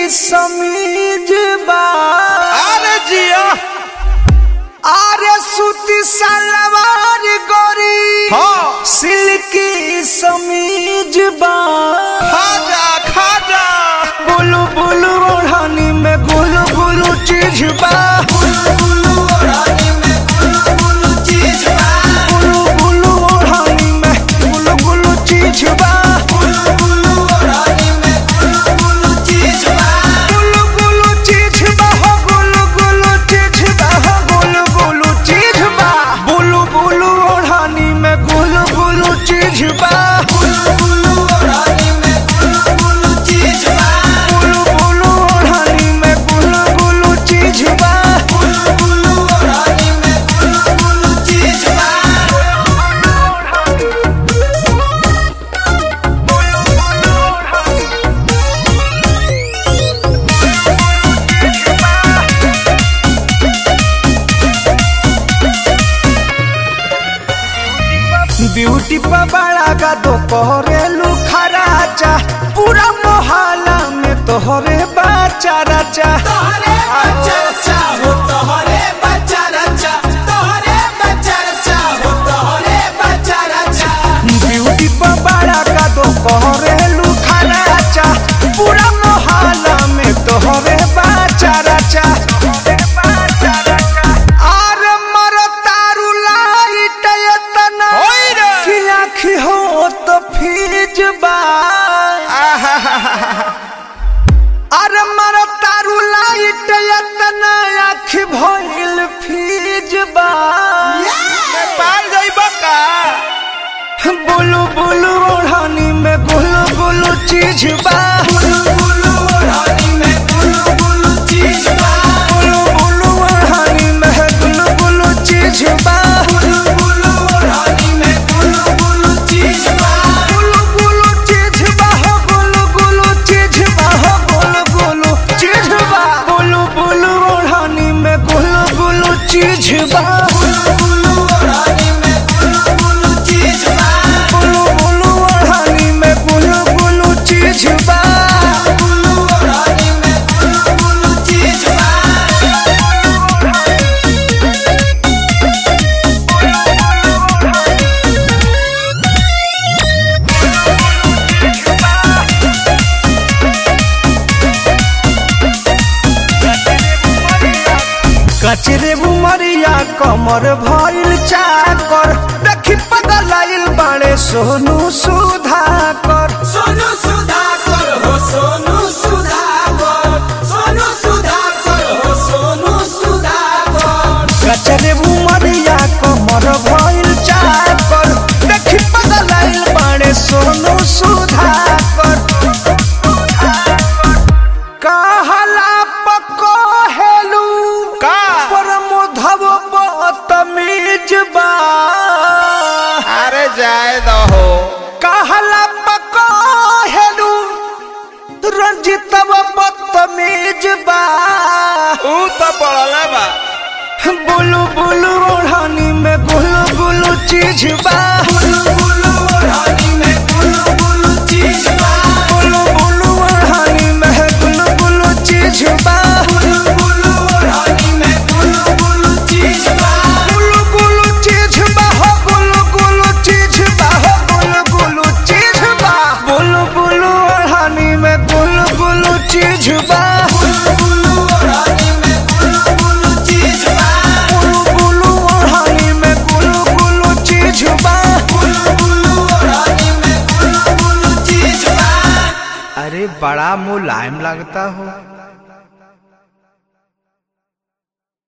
समीज बा अरे जिया आरे सूती सलवार गोरी हाँ सिल्की समीज बा खाजा बुलु बुलु ओढ़नी में गुलु गुलु चीज बा बुलु बुलु ओढ़नी में गुलु गुलु चीज बा बुलु बुलु ओढ़नी में गुलु गुलु चीज बा बुलु बुलु ओढ़नी में गुलु गुलु चीज बा गुलु गुलु चीज बा हो गुलु गुलु चीज बा हो गुलु गुलु चीज बा बुलु बुलु ओढ़नी में गुलु गुलु चीज बा बुलु बुलु ओढ़नी में गुलु गुलु चीज बा बुलु बुलु ओढ़नी में गुलु गुलु चीज बा बुलु बुलु ओढ़नी में गुलु गुलु चीज बा ब्यूटी पर बड़ा का तो कोहरेलू खराचा पूरा मोहल्ला में तोहरे बच्चा रचा तोहरे बच्चा रचा हो तोहरे बच्चा रचा तोहरे बच्चा रचा हो तोहरे बच्चा रचा ब्यूटी पर बड़ा का तो कोहरेलू खराचा पूरा मोहल्ला में तोहरे बच्चा रचा हो तो फीज बा अरे मर तारू लाइट इतना आँख भइल फीज बा पाल जाइबा का बुलु बुलु ओढ़नी में गुलु गुलु चीज बा बुलु बुलु ओढ़नी में गुलु गुलु चीज बा बुलु बुलु ओढ़नी में गुलु गुलु चीज बा बुलु बुलु ओढ़नी में गुलु गुलु चीज बा गुलु गुलु चीज बा हो गुलु गुलु चीज बा हो गुलु गुलु चीज बा बुलु बुलु ओढ़नी में गुलु गुलु चीज बा बुलु बुलु ओढ़नी में गुलु गुलु चीज बा बुलु बुलु ओढ़नी में गुलु गुलु चीज बा बुलु ओढ़नी में गुलु गुलु चीज बा कचरे बुमरिया कमर भइल चाकर देखी पगलाइल बाड़े सोनू सुधाकर सोनू सुधाकर हो सोनू सुधाकर सोनू सुधाकर हो सोनू सुधाकर कचरे बुमरिया कमर भइल चाकर देखी पगलाइल बाड़े सोनू सुधाकर कहला पको हेलू का परमोधव बतमीज बा अरे जाए दहो कहला पको हेलू रंजितव बतमीज बा ऊ तो पड़ला बा बुलु बुलु ओढ़नी में गुलु गुलु चीज बा बुलु बुलु ओढ़नी में गुलु गुलु चीज बा बुलु बुलु ओढ़नी में गुलु गुलु चीज बा बुलु बुलु ओढ़नी में गुलु गुलु चीज बा गुलु गुलु चीज बा हो गुलु गुलु चीज बा हो गुलु गुलु चीज बा बुलु बुलु ओढ़नी में गुलु गुलु चीज बा बुलु बुलु ओढ़नी में गुलु गुलु चीज बा बुलु बुलु ओढ़नी में गुलु गुलु चीज बा बुलु बुलु ओढ़नी में गुलु गुलु चीज बा। अरे बड़ा मुलायम लगता हो।